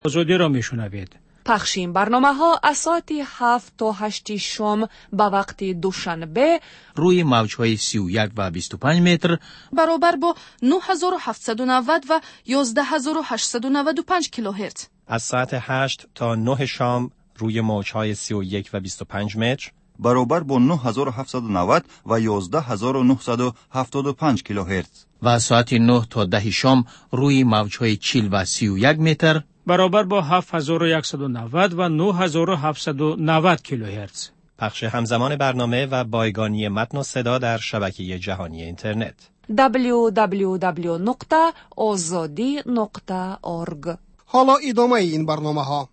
آزادی را میشنوید. پخش این برنامه ها از ساعت 7 تا 8 شام به وقت دوشنبه روی موج‌های 31 و 25 متر برابر با 9790 و 11895 کیلوهرتز. از ساعت 8 تا 9 شام روی موج‌های 31 و 25 متر برابر با 9790 و 11975 کیلوهرتز. و ساعت 9 تا 10 شام روی موج‌های 40 و 31 متر برابر با 7190 و 9790 کیلوهرتز. پخش همزمان برنامه و بایگانی متن و صدا در شبکه جهانی اینترنت www.azadi.org. حالا ادامه این برنامه ها.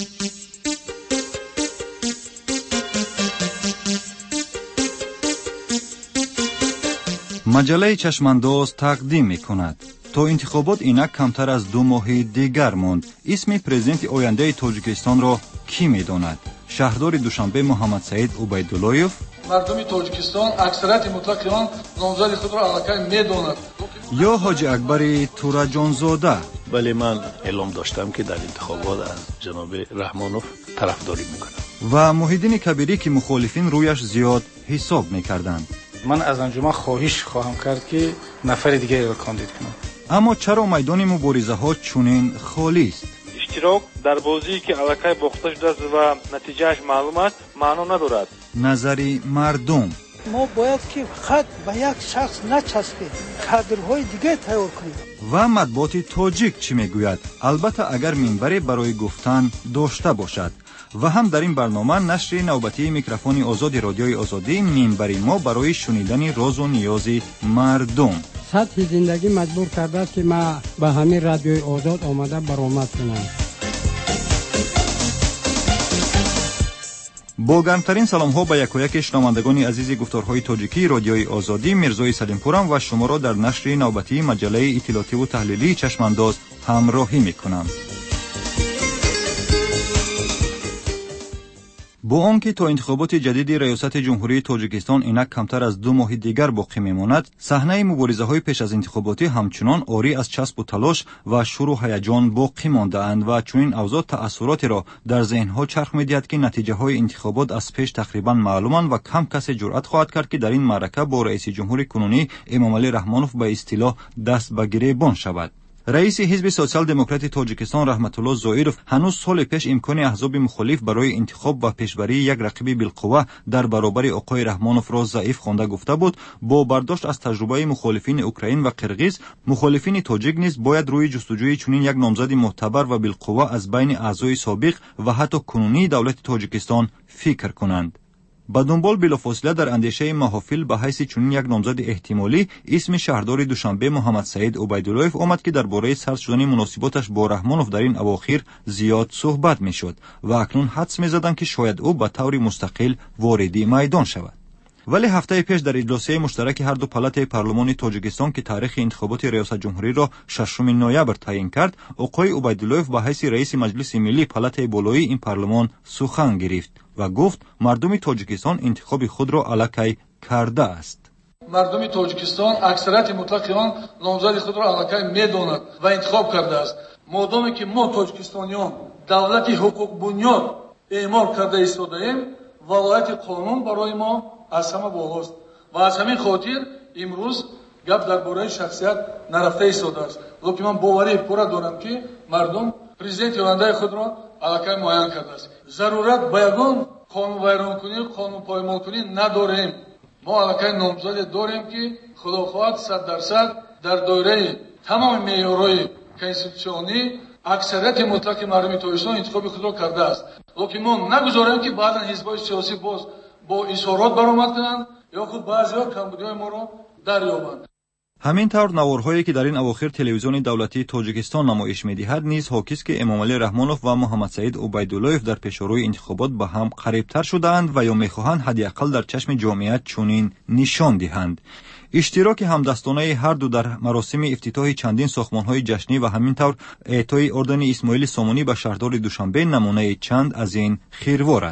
مجله چشمانداز تقدیم می کند. تا انتخابات اینک کمتر از 2 ماه دیگر ماند. اسم پرزیدنت آینده تاجیکستان را کی می داند؟ شهردار دوشنبه محمد سعید عبیداللهیف. مردم تاجیکستان اکثریت مطلق آن نامزد خود را علکی می داند. یا حاجی اکبر توراجانزاده. ولی من اعلام داشتم که در انتخابات از جناب رحمانوف طرفداری میکنم. و محیدین کبیری که مخالفین رویش زیاد حساب میکردند. من از انجمن خواهش خواهم کرد که نفر دیگری را کاندید کنم. اما چرا میدان مبارزه ها چنین خالی است؟ اشتراک در بازی که علکی باخته شده است و نتیجهش معلوم است معنا ندارد. نظری مردم. ما باید که خط به یک شخص نچسبیم، کادرهای دیگه تیار کنیم. و مطبوعات تاجیک چی میگوید؟ البته اگر منبری برای گفتن داشته باشد. و هم در این برنامه نشر نوبتی میکروفون آزاد رادیوی آزادی منبری ما برای شنیدن راز و نیاز مردم. سطح زندگی مجبور کرده است که ما به همین رادیوی آزاد آمده برآمد کنم. با گرمترین سلام ها به یک شنوندگان عزیز گفتارهای تاجیکی رادیوی آزادی، میرزای سلیمپورم و شما را در نشر نوبتی مجله اطلاعاتی و تحلیلی چشمانداز همراهی میکنم. با آنکه تا انتخابات جدید ریاست جمهوری تاجیکستان اینک کمتر از 2 ماه دیگر باقی میماند، صحنه مبارزه‌های پیش از انتخاباتی همچنان عاری از چسب و تلاش و شور و هیجان باقی مانده اند و چنین اوضاع تأثیراتی را در ذهن‌ها چرخ می‌دهد که نتیجه‌های انتخابات از پیش تقریباً معلومند و کم کسی جرأت خواهد کرد که در این معرکه با رئیس جمهور کنونی امامعلی رحمانوف به اصطلاح دست به گریبان شود. رئیس حزب سوسیال دموکرات تاجیکستان رحمت الله زائرف هنوز سال پیش امکان احزاب مخالف برای انتخاب و پیشبری یک رقیب بالقوه در برابر آقای رحمانوف را ضعیف خوانده گفته بود. با برداشت از تجربه مخالفین اوکراین و قرقیز، مخالفین تاجیک نیز باید روی جستجوی چنین یک نامزد معتبر و بالقوه از بین اعضای سابق و حتی کنونی دولت تاجیکستان فکر کنند. با دنبال بلافاصله در اندیشه محافل به حیث چنین یک نامزد احتمالی اسم شهردار دوشنبه محمد سعید عبیداللهیف آمد که درباره سرد شدن مناسباتش با رحمانوف در این اواخر زیاد صحبت میشد و اکنون حدس میزدند که شاید او به طور مستقل وارد میدان شود. ولی هفته پیش در اجلاسی مشترک هر دو پالات پارلمان تاجیکستان که تاریخ انتخابات ریاست جمهوری را 6 نوامبر تعیین کرد، آقای عبیداللهیف به حیث رئیس مجلس ملی پالات بالایی این پارلمان سخن گرفت و گفت مردم تاجیکستان انتخاب خود را علکی کرده است. مردم تاجیکستان اکثریت مطلق آن نامزد خود را علکی میداند و انتخاب کرده است. مادامی که ما تاجیکستانیان دولت حقوق بنیاد اعمال کرده ایستاده‌ایم، ولایت قانون برای ما از همه بالاست و از همین خاطر امروز گپ درباره شخصیت نرفته ایستاده است. لیکن من باوری پورا دارم که مردم پرزیدنت آینده خود را علکی معین کرده است. ضرورت به یگان قانون ویران کنی، قانون پایمال کنی نداریم. ما علکی نامزد داریم که خداخواهد 100% در دایره تمام معیارهای کنستیتوسیونی اکثریت مطلق مردم تاجیکستان انتخاب خود را کرده است. لیکن ما نگذاریم که بعضا حزب‌های سیاسی باز با اظهارات برآمد کنند یا خود بعضی‌ها کمبودی‌های ما را دریابند. همین طور نوارهایی که در این اواخر تلویزیون دولتی تاجیکستان نمایش می‌دهد نیز حاکی است که امامعلی رحمانوف و محمد سعید عبیداللهیف در پیشروی انتخابات به هم قریب‌تر شده‌اند و یا می‌خواهند حداقل در چشم جامعه چنین نشان دهند. اشتراک همدستانه هر دو در مراسم افتتاح چندین ساختمان‌های جشنی و همین طور اعطای اردن اسماعیل سامانی به شهردار دوشنبه نمونه چند از این خیروار است.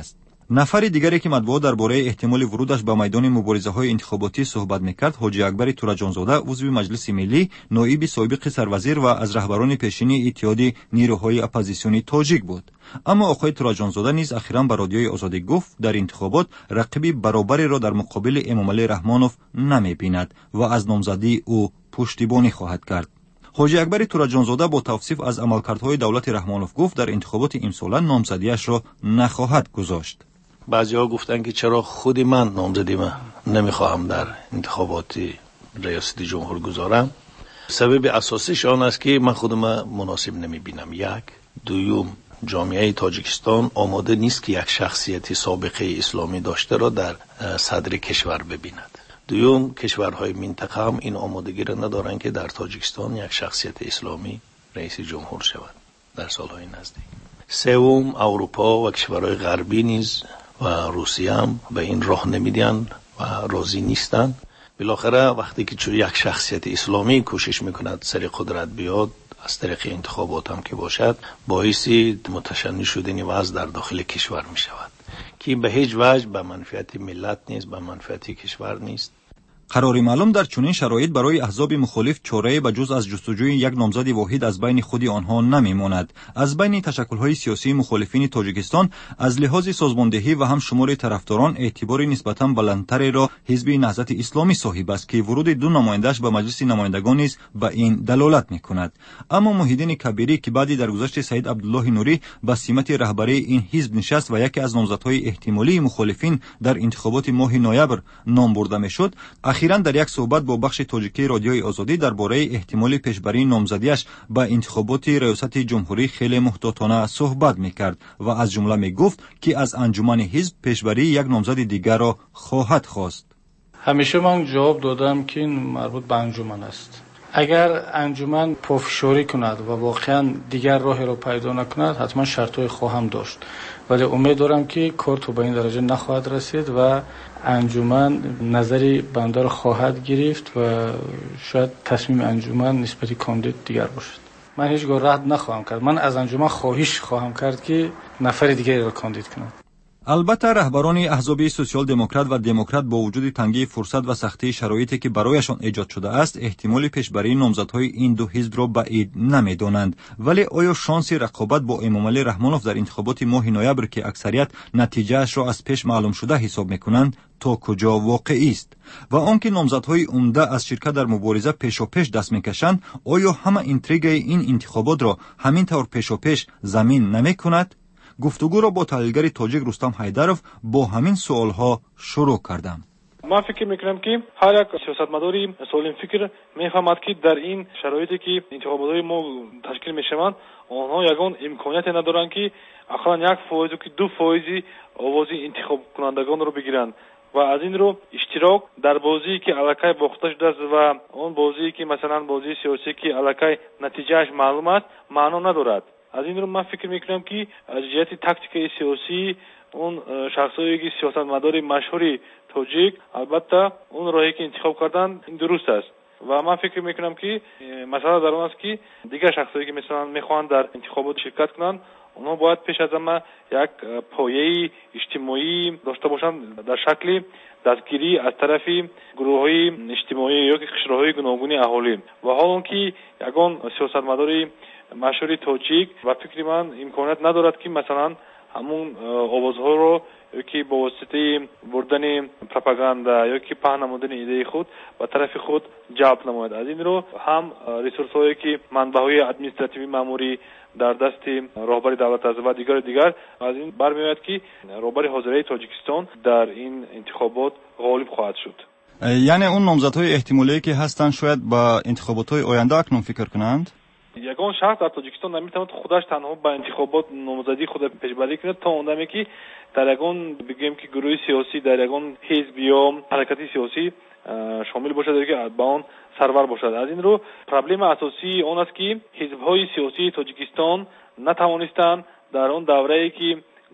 нафари дигаре ки матбуот дар бораи эҳтимоли вурудаш ба майдони муборизаҳои интихоботӣ суҳбат мекард, ҳоҷи акбари тураҷонзода, узви маҷлиси миллӣ, ноиби собиқи сарвазир ва аз раҳбарони пешини иттиҳоди нирӯҳои оппозитсионӣ тоҷик буд. аммо оқои тураҷонзода низ ахиран ба радиои озодӣ гуфт дар интихобот рақиби баробареро дар муқобили Эмомалӣ Раҳмонов намебинад ва аз номзадӣ ӯ пуштибонӣ хоҳад кард. ҳоҷи акбари тураҷонзода бо тавсиф аз амалкардҳои давлати Раҳмонов гуфт дар интихоботи имсола номзадиашро нахоҳад гузошт. بعضی‌ها گفتن که چرا خود من نامزدی نمیخواهم در انتخابات ریاست جمهور گذارم. سبب اساسیش آن است که من خودم مناسب نمیبینم. یک، دوم، جامعه تاجیکستان آماده نیست که یک شخصیت سابقه اسلامی داشته را در صدر کشور ببیند. دوم، کشورهای منطقه هم این آمادگی را ندارند که در تاجیکستان یک شخصیت اسلامی رئیس جمهور شود در سالهای نزدیک. سوم، اروپا و کشورهای غربی نیز و روسیه هم به این راه نمیدن و راضی نیستند. بالاخره وقتی که یک شخصیت اسلامی کوشش میکند سر قدرت بیاد، از طریق انتخابات هم که باشد، باعث متشنج شدن وضع در داخل کشور میشود که به هیچ وجه به منفعت ملت نیست، به منفعت کشور نیست. қарори маълум дар чунин шароит барои аҳзоби мухолиф чорае ба ҷуз аз ҷустуҷӯи як номзади воҳид аз байни худи онҳо намемонад. аз байни ташаккулҳои сиёсии мухолифини тоҷикистон аз лиҳози созмондеҳӣ ва ҳам шумори тарафдорон эътибори нисбатан баландтареро ҳизби наҳзати исломӣ соҳиб аст ки вуруди ду намояндааш ба маҷлиси намояндагон низ ба ин далолат мекунад. аммо муҳиддини кабирӣ ки баъди даргузашти саид абдуллоҳи нурӣ ба симати раҳбарии ин ҳизб нишаст ва яке аз номзадҳои эҳтимолии мухолифин дар интихоботи моҳи ноябр ном бурда мешуд, ахиран дар як суҳбат бо бахши тоҷикии радиои озодӣ дар бораи эҳтимоли пешбарии номзадиаш ба интихоботи раёсати ҷумҳурӣ хеле муҳтотона суҳбат мекард ва аз ҷумла мегуфт ки аз анҷумани ҳизб пешбарии як номзади дигарро хоҳад хост. ҳамеша ман ҷавоб додам ки марбут ба анҷуман аст. агар анҷуман пофишорӣ кунад ва воқеан дигар роҳеро пайдо накунад, ҳатман шартҳое хоҳам дошт, вале умед дорам ки кор то ба ин дараҷа нахоҳад расид ва анҷуман назари бандаро хоҳад гирифт ва шояд тасмими анҷуман нисбати кандидат дигар бошад. ман ҳеҷ гоҳ рад нахоҳам кард. ман аз анҷуман хоҳиш хоҳам кард ки нафари дигареро кандидат кунад. албатта раҳбарони аҳзоби социал-демократ ва демократ бо вуҷуди тангии фурсат ва сахтии шароите ки барояшон эҷод шудааст, эҳтимоли пешбарии номзадҳои ин ду ҳизбро баъид намедонанд. вале оё шонси рақобат бо Эмомалӣ Раҳмонов дар интихоботи моҳи ноябр ки аксарият натиҷаашро аз пеш маълумшуда ҳисоб мекунанд, то куҷо воқеист? ва он ки номзадҳои умда аз ширкат дар мубориза пешопеш даст мекашанд, оё ҳама интригаи ин интихоботро ҳамин тавр пешопеш замин намекунад? гуфтугӯро бо таҳлилгари тоҷик Рустам Ҳайдаров бо ҳамин суолҳо шурӯъ кардам. من فکر میکنم که هر یک سیاستمداری سالم فکر میفهمد که در این شرایطی که انتخابات ما تشکیل میشوند آنها یگان امکانیت ندارند که اقلا 1% که 2% آواز انتخاب کنندگان رو بگیرند و از این رو اشتراک در بازی که علاقه باخته شده است و اون بازی که مثلا بازی سیاسی که علاقه نتیجهش معلوم است معنا ندارد. از این رو من فکر میکنم که از جهت تاکتیک سیاسی اون شخصایی که سیاستمدار مشهوری توجیک البته اون راهی که انتخاب کردن این درست است و من فکر میکنم که مسئله در اون است که دیگر شخصایی که مثلا میخوان در انتخابات شرکت کنن اونها باید پیش از همه یک پایه اجتماعی داشته باشند در شکل دستگیری از طرف گروه‌های اجتماعی یا قشرهای گوناگون اهالی و حال که یگان سیاستمدار مشهوری توجیک و فکر من امکانیت ندارد که مثلا همون آوازها رو که با واسطه بردن پروپاگاندا یا که پهن نمودن ایده خود و طرف خود جلب نماید. از این رو هم ریسورس هایی که منبع‌های ادمنستراتیوی ماموری در دست راهبر دولت است و دیگر از این برمیآید که راهبر حاضره تاجیکستان در این انتخابات غالب خواهد شد. یعنی اون نامزدهای احتمالی که هستند شاید با انتخابات‌های آینده اکنون فکر کنند؟ یگان شخص در تاجیکستان نمیتواند خودش تنها با انتخابات نامزدی خود پیشبری کند تا اونجایی که در یگان بگیم که گروه سیاسی در یگان حزب یا حرکت سیاسی شامل باشد که با آن سرور باشد. از این رو پرابلم اساسی آن است که حزب‌های سیاسی تاجیکستان نتوانستند در اون دوره‌ای که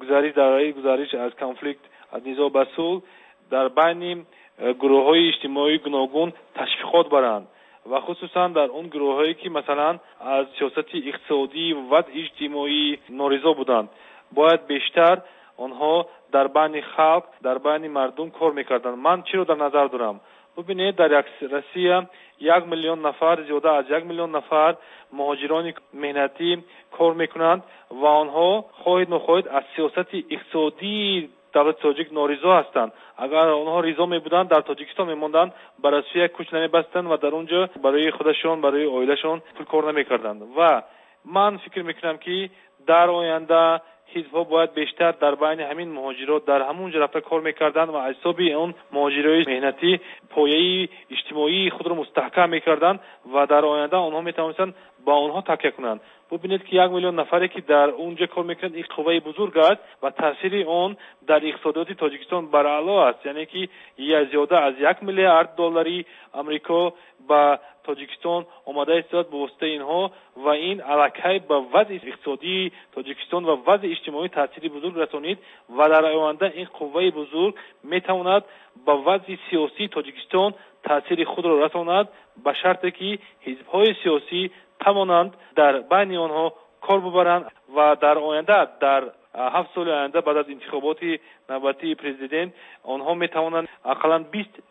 گزارش از کانفلیکت از نزاع به صلح در بین گروه‌های اجتماعی گوناگون تشویقات برند و خصوصا در اون گروهایی که مثلا از سیاست اقتصادی و اجتماعی نارضا بودند باید بیشتر آنها در بین خلق، در بین مردم کار میکردند. من چی رو در نظر دارم؟ ببینید در روسیه 1 میلیون نفر، زیاده از 1 میلیون نفر مهاجران مهنتی کار میکنند و آنها خواهید نخواهید از سیاست اقتصادی دولت تاجیک نارضا هستند. اگر آنها رضا میبودند در تاجیکستان میماندند، برای روسیه کوچ نمیبستند و در اونجا برای خودشون، برای عائلهشون پول کار نمیکردند. و من فکر میکنم که در آینده حزب‌ها باید بیشتر در بین همین مهاجرات در همون رفته کار میکردند و از حساب اون مهاجرای مهنتی پایه اجتماعی خود را مستحکم میکردند و در آینده آنها میتوانستند با آنها تکیه کنند. ببینید که 1 میلیون نفری که در اونجا کار میکنند این قوه بزرگ است و تاثیر اون در اقتصادات تاجیکستان برعلا است. یعنی که زیاده از 1 میلیارد دلاری آمریکا با تاجیکستان آماده است به واسطه اینها و این علاقه به وضع اقتصادی تاجیکستان و وضع اجتماعی تاثیر بزرگ رسانید و در آینده این قوه بزرگ میتواند به وضع سیاسی تاجیکستان تاثیر خود را رساند، به شرطی که حزب‌های سیاسی توانند در بین آنها کار ببرند و در آینده در 7 سال آینده بعد از انتخابات نوبتی پرزیدنت آنها میتوانند اقلا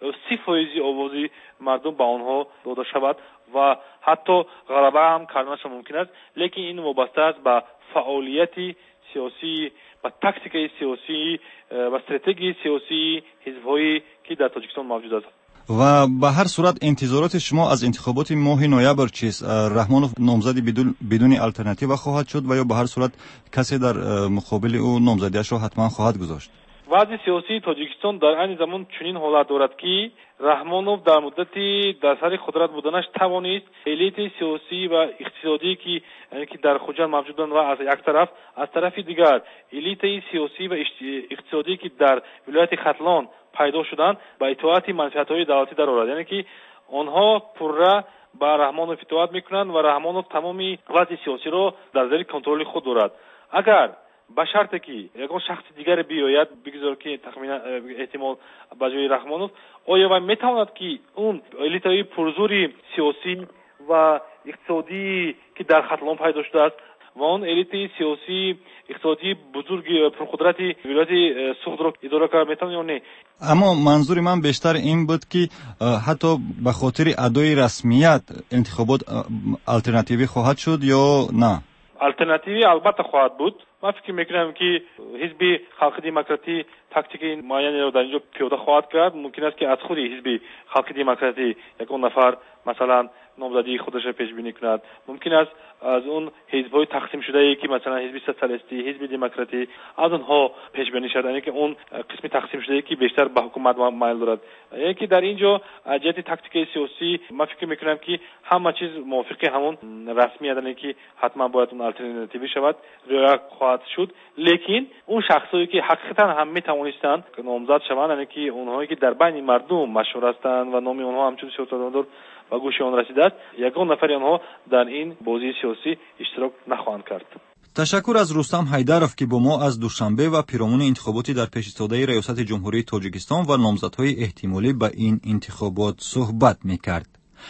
20% آوازی مردم به آنها داده شود و حتی غلبه هم کردنش ممکن است. لیکن این وابسته است به فعالیت سیاسی، به تاکتیک سیاسی و استراتژی سیاسی حزب‌هایی که در تاجیکستان موجود است. و به هر صورت انتظارات شما از انتخابات ماه نوامبر چیست؟ رحمانوف نامزدی بدون الटरनेटिव خواهد شد و یا به هر صورت کسی در مقابل او نامزدیش را حتما خواهد گذاشت؟ وضع سیاسی تاجیکستان در این زمان چنین حالت دارد که رحمانوف در مدتی در سر قدرت بودنش توانست الیت سیاسی و اقتصادی که در خوجند موجودند و از یک طرف، از طرف دیگر الیت سیاسی و اقتصادی که در ولایت ختلان پیدا شدند با اطاعت منشأت‌های دولتی در آورد. یعنی که آنها پورا با رحمانوف اطاعت میکنند و رحمانوف تمامی وضع سیاسی را در زیر کنترل خود دارد. اگر به شرطی که یگان شخص دیگر بیاید، بگذار که تخمینا احتمال به جای رحمانوف، آیا و میتواند که اون الیت‌های پرزوری سیاسی و اقتصادی که در ختلان پیدا شده است و اون الیت سیاسی اقتصادی بزرگ پرقدرتی ولایت سوخت را اداره کرد میتونه یا نه؟ اما منظور من بیشتر این بود که حتی به خاطر ادای رسمیت انتخابات الटरनेटिव خواهد شد یا نه؟ الटरनेटिव البته خواهد بود. من فکر میکنم که حزب خلق دموکراتی تاکتیک معینی را در اینجا پیاده خواهد کرد. ممکن است که از خود حزب خلق دموکراتی یکون نفر مثلا نامزدی خودش را پیش بینی کند. ممکن است از اون حزب‌های تقسیم شده ای که مثلا حزب سوسیالیستی، حزب دموکراتی از اونها پیش بینی شده، یعنی که اون قسم تقسیم شده ای که بیشتر به حکومت مایل دارد. یعنی که در اینجا جهت تاکتیک سیاسی من فکر میکنم که همه چیز موافق همون رسمی است، یعنی که حتما باید اون الटरनेटिव شود، رعایت خواهد شد. لیکن اون شخصایی که حقیقتا هم میتوانستند نامزد شوند، یعنی که اونهایی که در بین مردم مشهور هستند و نام اونها همچون سیاستمدار و گوش آن رسیده است، یگان نفر آنها در این بازی سیاسی اشتراک نخواهند کرد. تشکر از رستم حیدرов که با ما از دوشنبه و پیرامون انتخاباتی در پیش ایستاده ریاست جمهوری تاجیکستان و نامزدهای احتمالی به این انتخابات صحبت میکرد.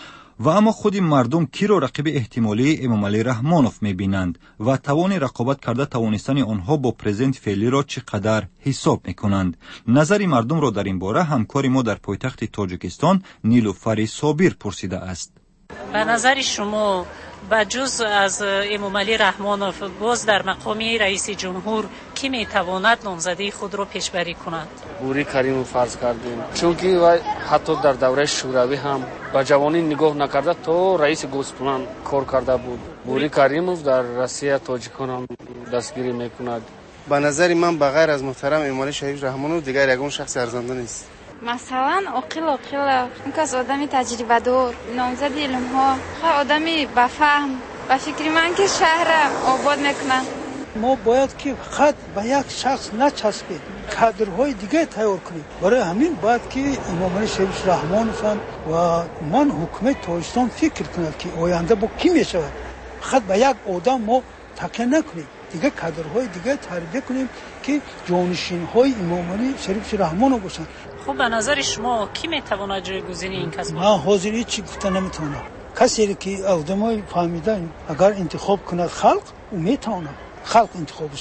و اما خود مردم کی را رقیب احتمالی امامعلی رحمانوف میبینند و توان رقابت کرده توانستن آنها با پرزیدنت فعلی را چقدر حساب میکنند؟ نظر مردم را در این باره همکار ما در پایتخت تاجیکستان نیلوفر صابر پرسیده است. به نظر شما بجز از امامعلی رحمانوف باز در مقامی رئیس جمهور کی میتواند نامزدی خود را پیشبری کند؟ بوری کریمو فرض کردیم، چون که حتی در دوره شوروی هم با جوانی نگاه نکرده تا رئیس گوسپلان کار کرده بود. بوری کریموف در روسیه تاجیکان هم دستگیری میکند. به نظر من بغیر از محترم امامعلی شریف رحمانوف دیگر یگان شخص ارزنده نیست. مثلا عاقل اون کس آدمی تجربه دار، نامزد علم ها، آدمی با فهم و فکر من که شهر آباد میکنن. ما باید که خط به یک شخص نچسبید، کادرهای دیگه تیار کنیم. برای همین باید که امامعلی شریف رحمانوف و من حکومت تاجیکستان فکر کند که آینده با کی میشود. خط به یک آدم ما تکیه نکنیم، دیگه کادرهای دیگه تربیت کنیم که جانشین های امامعلی شریف رحمانوف باشند. خب به نظر شما کی میتواند جایگزین این کس باشد؟ من حاضر هیچی گفته نمیتونم. کسی که آدمای فهمیدن اگر انتخاب کنه خلق، او میتونه خلق انتخابش کنه.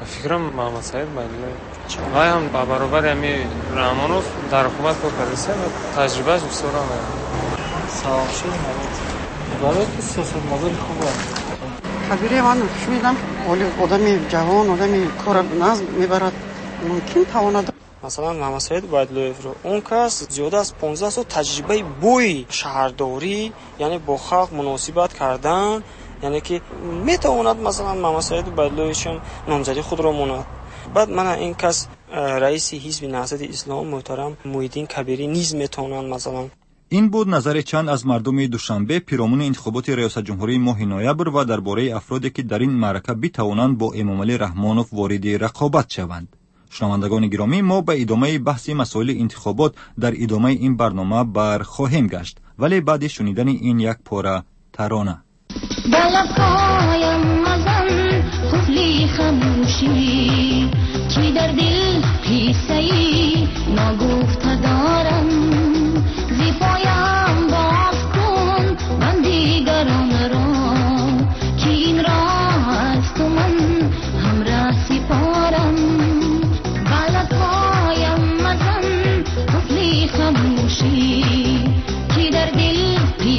فکرم محمد سعید بدلوی وای هم با برابر امی رحمانوف در حکومت کار کرده و تجربهش بسیار هم سلام شد برای که سیاست مداری خوبه کبیره من میدم ولی آدمی جوان آدمی کار نظم میبرد ممکن تواند مثلا محمد سعید بدلوی رو اون کس زیاده از 15 سال تجربه بوی شهرداری یعنی با خلق مناسبت کردن یعنی که میتواند مثلا محمد سعید بدلویشون نامزدی خود را ماند. بعد من این کس رئیس حزب نهضت اسلام محترم محیدین کبیری نیز میتونن مثلا. این بود نظر چند از مردم دوشنبه پیرامون انتخابات ریاست جمهوری ماه نوامبر و درباره افرادی که در این معرکه بتوانند با امامعلی رحمانوف وارد رقابت شوند. شنوندگان گرامی، ما به ادامه بحث مسائل انتخابات در ادامه این برنامه برخواهیم گشت، ولی بعد شنیدن این یک پاره ترانه. بلبکایم مزن خفلی خموشی چی در دل قیصه‌ای نگفته دارم زیپایم باز کن من دیگران را که این راه از تو من همراه سپارم بلبکایم مزن خفلی خموشی چی در دل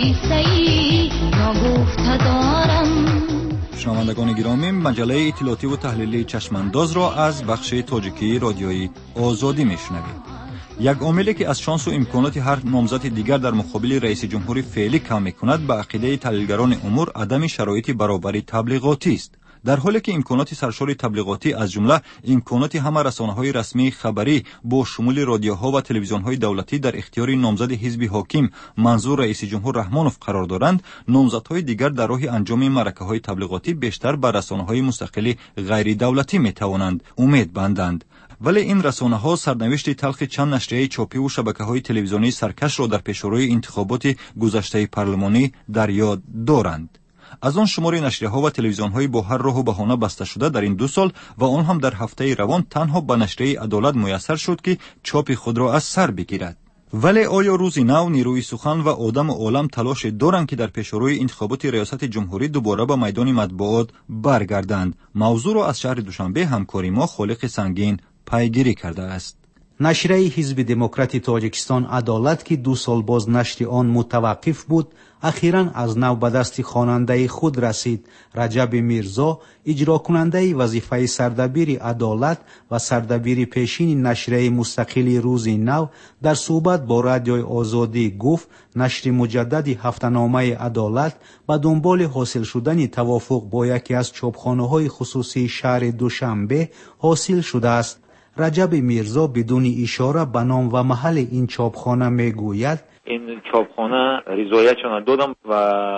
قیصه‌ای نگفته دارم. شنوندگان گرامی، مجله اطلاعاتی و تحلیلی چشمانداز را از بخش تاجیکی رادیویی آزادی میشنوید. یک عاملی که از شانس و امکانات هر نامزد دیگر در مقابل رئیس جمهور فعلی کم میکند به عقیده تحلیلگران امور عدم شرایط برابری تبلیغاتی است. در حالی که امکانات سرشار تبلیغاتی از جمله امکانات همه رسانه‌های رسمی خبری با شمول رادیوها و تلویزیون‌های دولتی در اختیار نامزد حزب حاکم منظور رئیس جمهور رحمانوف قرار دارند، نامزدهای دیگر در راه انجام معرکه‌های تبلیغاتی بیشتر بر رسانه‌های مستقل غیر دولتی می‌توانند امید بندند. ولی این رسانه‌ها سرنوشت تلخ چند نشریه چاپی و شبکه‌های تلویزیونی سرکش را در پیشروی انتخابات گذشته پارلمانی در یاد دارند. از آن شمار نشریه‌ها و تلویزیون‌های با هر راه و بهانه بسته شده در این 2 سال و آن هم در هفته روان تنها به نشریه عدالت میسر شد که چاپ خود را از سر بگیرد. ولی آیا روز نو نیروی سخن و آدم و عالم تلاش دارند که در پیشروی انتخابات ریاست جمهوری دوباره به میدان مطبوعات برگردند؟ موضوع را از شهر دوشنبه همکاری ما خالق سنگین پیگیری کرده است. نشریه حزب دموکرات تاجیکستان عدالت که 2 سال باز نشر آن متوقف بود، اخیراً از نو به دست خواننده خود رسید. رجب میرزا، اجرا کننده وظیفه سردبیر عدالت و سردبیر پیشین نشریه مستقل روز نو، در صحبت با رادیوی آزادی گفت نشر مجدد هفته‌نامه عدالت به دنبال حاصل شدن توافق با یکی از چاپخانه‌های خصوصی شهر دوشنبه حاصل شده است. رجب میرزا بدون اشاره به نام و محل این چاپخانه میگوید این چاپخانه رضایتشان دادم و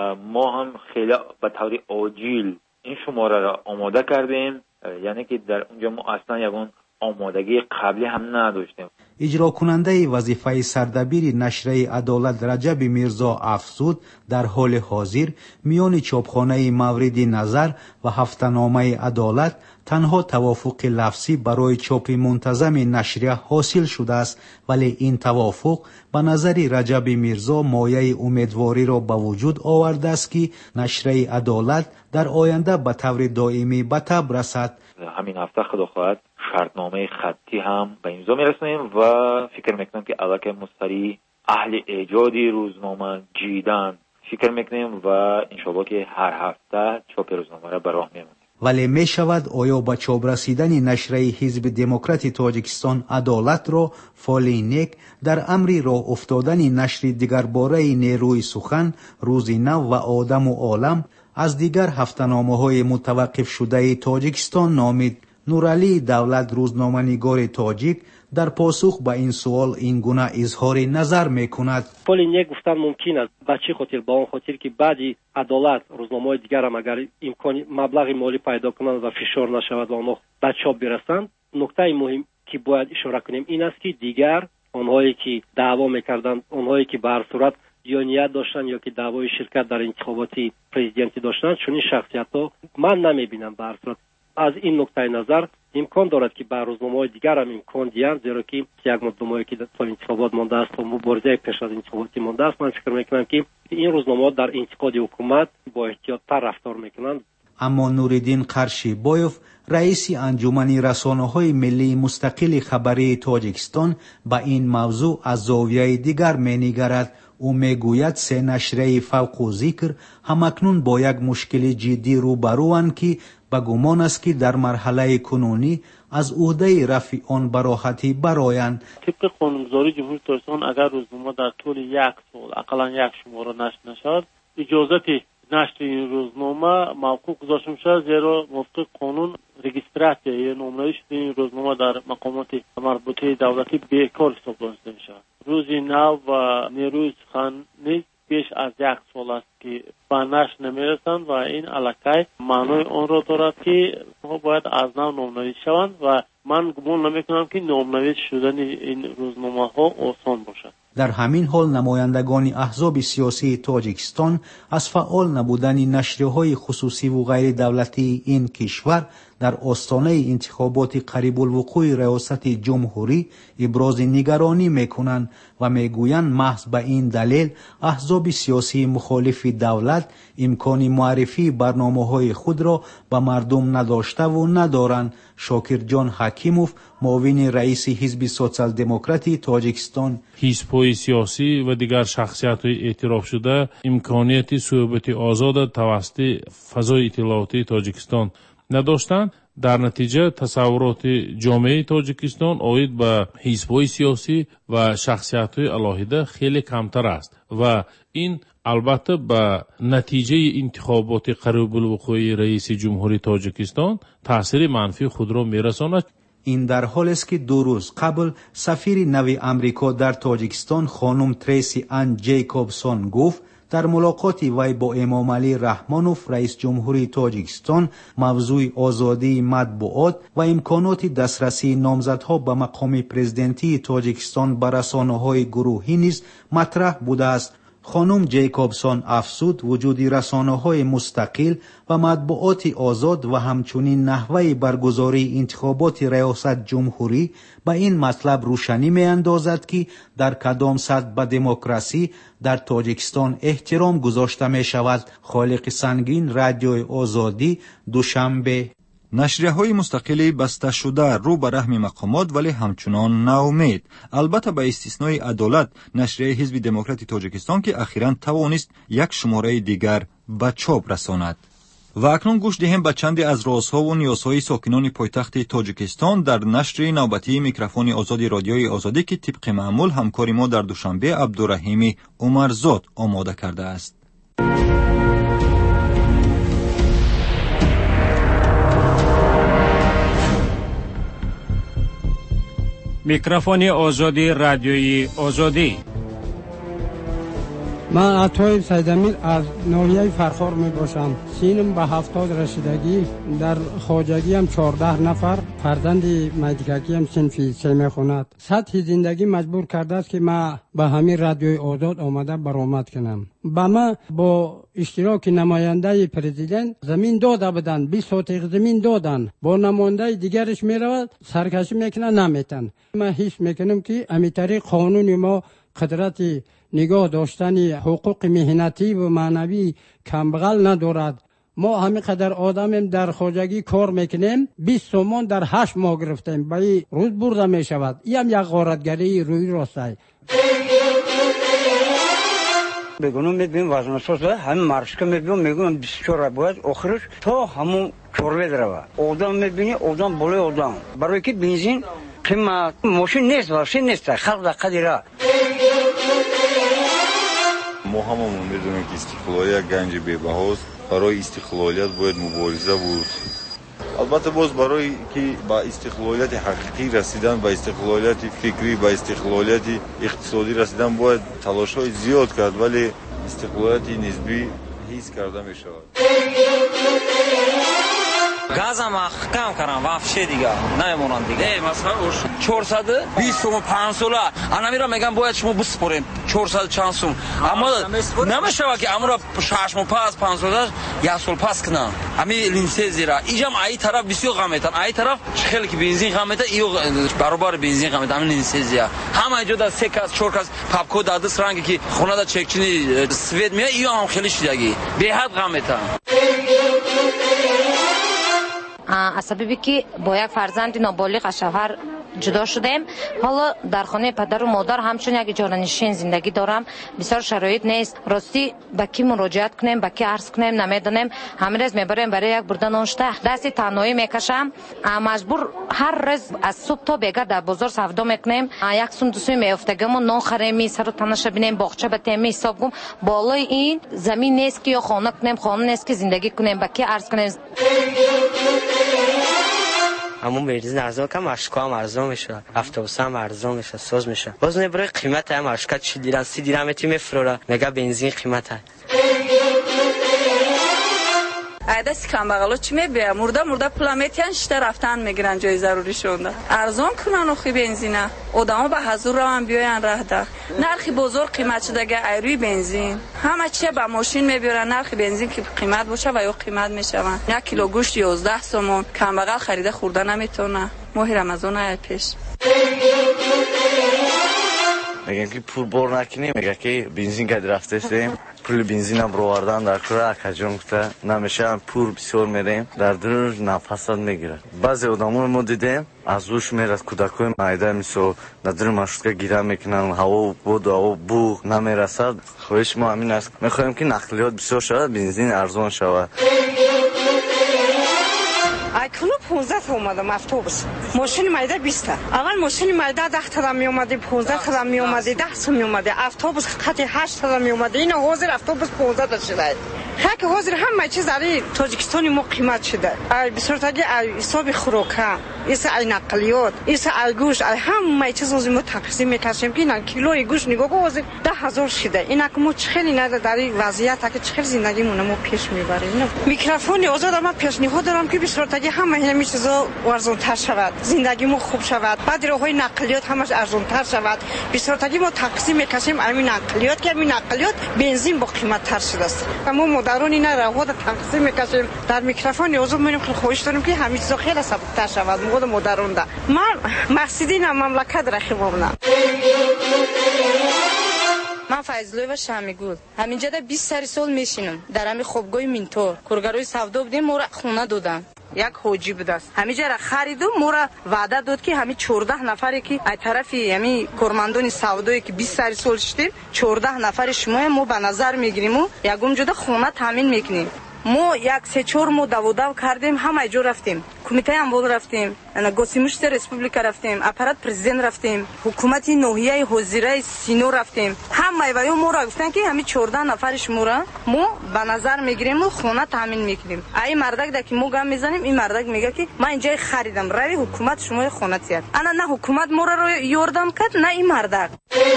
ما هم خیلی به طور عاجل این شماره را آماده کردیم، یعنی که در اونجا ما اصلا یگان آمادگی قبلی هم نداشتیم. اجرا کننده وظیفه سردبیر نشریه عدالت رجب میرزا افزود در حال حاضر میان چاپخانه مورد نظر و هفته‌نامه عدالت تنها توافق لفظی برای چاپ منتظم نشریه حاصل شده است، ولی این توافق به نظر رجب میرزا مایه امیدواری را به وجود آورده است که نشریه عدالت در آینده به طور دائمی به تب رسد. همین هفته خدا خواهد شرطنامه خطی هم به امضا میرسونیم و فکر میکنم که البته مستری اهل ایجادی روزنامه جیدن فکر میکنیم و انشالله که هر هفته چاپ روزنامه را به راه میاریم. ولی می شود آیا به چاپ رسیدن نشریه حزب دموکرات تاجیکستان عدالت را فالینک در امر راه افتادن نشر دیگرباره نیروی سخن، روز نو و آدم و عالم از دیگر هفته‌نامه‌های متوقف شده تاجیکستان نامید. نورعلی دولت، روزنامه‌نگار تاجیک، در پاسخ به این سوال این گونه اظهار نظر میکند. پولینک گفتن ممکن است به چه خاطر؟ با اون خاطر که بعدی عدالت روزنامه‌های دیگر هم اگر امکان مبلغ مالی پیدا کنند و فشار نشود و آنها به چاپ برسند. نکته مهم که باید اشاره کنیم این است که دیگر آنهایی که دعوا میکردند، آنهایی که به هر صورت یا نیت داشتن یا که دعوای شرکت در انتخابات پرزیدنتی داشتن، چون این شخصیت‌ها من نمیبینم. به هر صورت از این نکته نظر امکان دارد که بر روزنامه‌های دیگر هم امکان دهند، زیرا که یک مدت که در انتخابات مانده است و مبارزه پیش از انتخابات مانده است. من فکر میکنم که این روزنامه‌ها در انتقاد حکومت با احتیاط تر رفتار میکنند. اما نوریدین قرشیبایوف رئیس انجمن رسانه‌های ملی مستقل خبری تاجیکستان با این موضوع از زاویه دیگر می‌نگرد. او میگوید سه نشریه فوق الذکر همکنون با یک مشکل جدی روبروند که به گمان است که در مرحله کنونی از عهده رفع آن به راحتی برآیند. طبق قانونگذاری جمهوری تاجیکستان اگر روزنامه در طول یک سال اقلا یک شماره نشر نشود، اجازت نشر این روزنامه موقوف گذاشته میشود، زیرا موافق قانون رجیستراسیون یا نامنوی شده این روزنامه در مقامات مربوطه دولتی بیکار حساب دانسته میشود. روزی نو و نیروی سخنی بیش از یک سال است که به نشر نمیرسند و این علاقه معنای آن را دارد که باید از نو نامنویس شوند و من گمان نمیکنم که نامنویس شدن این روزنامه ها آسان باشد. در همین حال نمایندگان احزاب سیاسی تاجیکستان از فعال نبودن نشریه‌های خصوصی و غیر دولتی این کشور در آستانه انتخابات قریب الوقوع ریاست جمهوری ابراز نگرانی میکنند و میگویند محض به این دلیل احزاب سیاسی مخالف دولت امکان معرفی برنامه‌های خود را به مردم نداشته و ندارند. شاکر جان حکیموف، معاون رئیس حزب سوسیال دموکراتی تاجیکستان: حزب‌های سیاسی و دیگر شخصیت‌های اعتراف شده امکانیت صحبت آزاد توسط فضای اطلاعاتی تاجیکستان نداشتند. در نتیجه تصورات جامعه تاجیکستان آید به حزب‌های سیاسی و شخصیت‌های علاهده خیلی کمتر است و این البته به نتیجه انتخابات قریب الوقوع رئیس جمهوری تاجیکستان تاثیر منفی خود را می‌رساند. این در حال است که 2 روز قبل سفیر نو آمریکا در تاجیکستان خانم تریسی ان جیکوبسون گفت در ملاقاتی وی با امام علی رحمانوف رئیس جمهوری تاجیکستان موضوع آزادی مطبوعات و امکانات دسترسی نامزدها به مقام پرزیدنتی تاجیکستان به رسانه‌های گروهی نیز مطرح بوده است. خانم جیکوبسون افزود وجود رسانه‌های مستقل و مطبوعات آزاد و همچنین نحوه برگزاری انتخابات ریاست جمهوری به این مطلب روشنی می‌اندازد که در کدام سطح به دموکراسی در تاجیکستان احترام گذاشته می‌شود. خالق سنگین، رادیوی آزادی، دوشنبه. نشریه‌های مستقلی بسته شده رو به رحم مقامات ولی همچنان ناامید. البته به استثنای عدالت نشریه حزب دموکراتی تاجیکستان که اخیراً توانست یک شماره دیگر به چاپ رساند. و اکنون گوش دهیم به چندی از رازها و نیازهای ساکنان پایتخت تاجیکستان در نشر نوبتی میکروفون آزادی رادیوی آزادی که طبق معمول همکار ما در دوشنبه عبدالرحیم عمرزاد آماده کرده است. میکروفون آزادی رادیوی آزادی. من عطای سیدامیر از ناحیه فرخار می باشم. سینم به 70 رسیدگی. در خواجگی هم 14 نفر. فرزند مدرکی هم صنفی 3 می خوند. سطح زندگی مجبور کرده است که من به همین رادیوی آزاد آمده برآمد کنم. با من با اشتراک نماینده پرزیدنت زمین داده بدن، 20 سوتق زمین دادن. با نماینده دیگرش می رود سرکشی میکنه نمیتن. من حس میکنم که همین طریق قانون ما قدرت نگاه داشتن حقوق مهنتی و معنوی کمبغل ندارد. ما همین قدر آدمیم در خواجگی کار میکنیم، 20 تومان در 8 ماه گرفتیم، به روز برده میشود. این هم یک غارتگری روی راسته. بگونم میبینم وزن اساس همین مرشکه میبینم میگونم 24 باید آخرش تا همون چورله دروه. آدم میبینی آدم بالای آدم. برای که بنزین قیمت ماشین نیست واسه نیست خلق در قدیره. ما هممون میدونیم که استقلالیت گنج بی‌بهاست. برای استقلالیت باید مبارزه بود. البته باز برای که با استقلالیت حقیقی رسیدن، با استقلالیت فکری، با استقلالیت اقتصادی رسیدن باید تلاش‌های زیاد کرد، ولی استقلالیت نسبی حس کرده می‌شود. газам кам карам вообще дига наемонанд дига масхара 420 сум 5 сола анамира мегам бояд шумо бисупорем 400 чанд сум аммо намешава ки амра 6 мол пас 5 сола я сол пас кна ами линсезира иҷам ай тараф бисёр ғам метан ай тараф хеле ки бензин ғам мета иё баробар бензин ғам мета ами линсезия ҳама ҷода 3 кас 4 кас папко да дас ранги ки хонада чекчини свет мея иё ҳам хеле шидаги беҳад ғам мета аз сабаби ки бо як фарзанди ноболиғ аз шавҳар ҷудо шудем. ҳоло дар хонаи падару модар ҳамчун як иҷоранишин зиндагӣ дорам. бисёр шароит нест. ростӣ ба ки муроҷиат кунем, ба ки арз кунем намедонем. ҳамирӯз мебарем барои як бурда ношта дасти танҳоӣ мекашам. маҷбур ҳар рӯз аз субҳ то бега дар бозор савдо мекунем. як сум ду суми меофтагаму нон хареми сару танаша бинем боғча ба теми ҳисоб гум. болои ин замин нест ки ё хона кунем, хона нест ки зиндагӣ кунем, ба ки арз кунем. همون بنزین ارزان کم اشکا هم ارزان میشه افطوبوس هم ارزان میشه ساز میشه باز نبره قیمت هم اشکا 40 درهم 30 درهم میفروره میگه بنزین قیمت ها айда сиканбағало чӣ мебия мурда пула метиҳан шита рафтан мегиран ҷои заруришонда арзон кунан охи бензина одамо ба ҳазур раван биёян раҳда нархи бозор қимат шудага айрӯи бензин ҳама чия ба мошин мебиёран нархи бензин ки қимат боша ва ё қимат мешаванд 1 кило гӯшт 11 сомон камбағал харида хӯрда наметавона моҳи рамазон ая пеш мегем ки пул бор накунем мега ки бензин кади рафтестем пули бензинам ровардан дар кура акаҷон гуфта намеша пур бисёр мерем дар дур нафасат мегирад баъзе одаморо мо дидем аз уш мерад кӯдакои майда мисол дар дур маршрутка гира мекунанд ҳаво боду ҳаво буғ намерасад хоҳиши мо ҳамин аст мехоҳем ки нақлиёт бисёр шавад бензин арзон шавад айкуну 15 омадам автобус мошини майда 20 аввал мошини майда 10 тада меомади 15 тада меомади 10 сум меомади автобус қати 8 тада меомади ина ҳозир автобус 15 та шуда ҳаки ҳозир ҳама чиз дар тоҷикистони мо қимат шуда ай бисёртаги ай ҳисоби хӯрока иса ай нақлиёт иса ай гӯшт ай ҳама чиз ҳозир мо тақсим мекашем ки ина килои гӯшт нигоҳ кун ҳозир 10000 шуда ина ки мо чӣ хеле нада дар ин вазъият ки чӣ хеле зиндагимона мо пеш мебарем микрофони озод ама пешниҳод дорам ки бисёртаги ҳама ҳамин чизо арзонтар шавад зиндагӣ мо хуб шавад баъди роҳҳои нақлиёт ҳамаш арзонтар шавад бисёртаги мо тақсим мекашем ҳамин нақлиёт ки ҳамин нақлиёт бензин бо қиматтар шудааст мо модарони ина роҳҳода тақсим мекашем дар микрофони озод менем хеле хоҳиш дорем ки ҳамин чизо хеле сабуктар шавад мода модаронда ман мақсиди ина мамлакат рахимовна ман файзуллоева шамигул ҳаминҷода 20 сари сол мешинам дар ҳамин хобгоҳи минтор кургарои савдо будем моро хона доданд як ҳоҷӣ будааст ҳаминҷара хариду моро ваъда дод ки ҳамин 14 нафаре ки аз тарафи ҳамин кормандони савдое ки 20 сари сол шудем 14 нафари шумоем мо ба назар мегириму ягон ҷода хона таъмин мекунем мо як 3-4 мо даводав кардем ҳама ҷо рафтем кумитаи амвол рафтем госимушти республика рафтем аппарат президент рафтем ҳукумати ноҳияи ҳозираи сино рафтем ҳамаи ваё моро гуфтанд ки ҳамин 14 нафари шуморо мо ба назар мегириму хона таъмин мекунем ай мардак да ки мо гап мезанем ин мардак мега ки ман ин ҷои харидам рави ҳукумат шумои хона тиҳад ана на ҳукумат моро ёрдам кард на ин мардак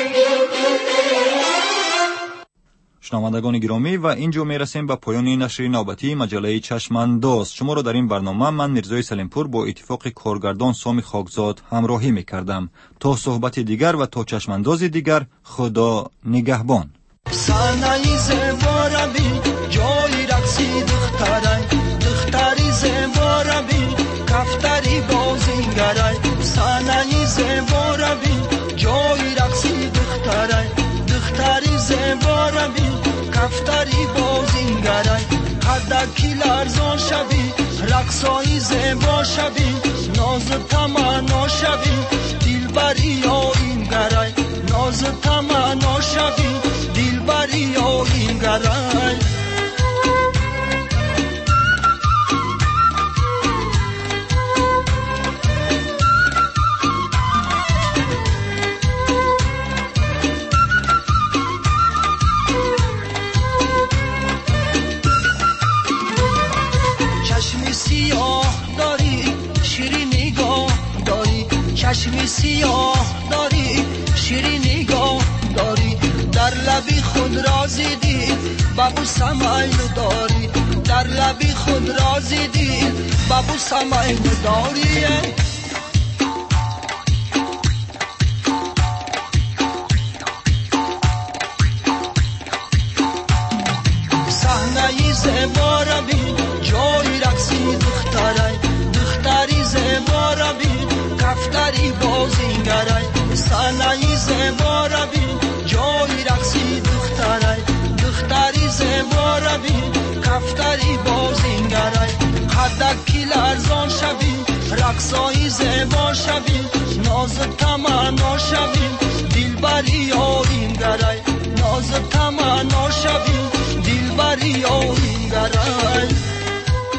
шунавандагони гиромӣ ва ин ҷо мерасем ба поёни нашри навбатии маҷаллаи чашмандоз. шуморо дар ин барнома ман мирзои салимпур бо иттифоқи коргардон соми хокзод ҳамроҳӣ мекардам. то суҳбати дигар ва то чашмандози дигар худо нигаҳбон. санаи зебора бин ҷои рақси духтарай духтари зебора бин кафтари бозингарай санаи зебора бин ҷои рақси духтарай духтари зебора бин кафтари бозингарай қаддаки ларзон шави рақсои зебо шави нозу тамано шави дилбари оингарай нозу тамано шави дилбари оингарай چشمی سیاه داری شیرین نگاه داری در لبی خود را زیدی ببوسم ایلو داری در لبی خود رازی دید بابو سمای داریه صحنه زیبا را بین جای رقصی دختری زیبا را بین کفتری بازیگرای صحنه زیبا را بین جای رقصی دختری زیبا را بین کفتری بازیگرای خدکی لرزان شوی رقصای زیبا شوی ناز تمنا شوی دلبری آینگرای ناز تمنا شوی دلبری آینگرای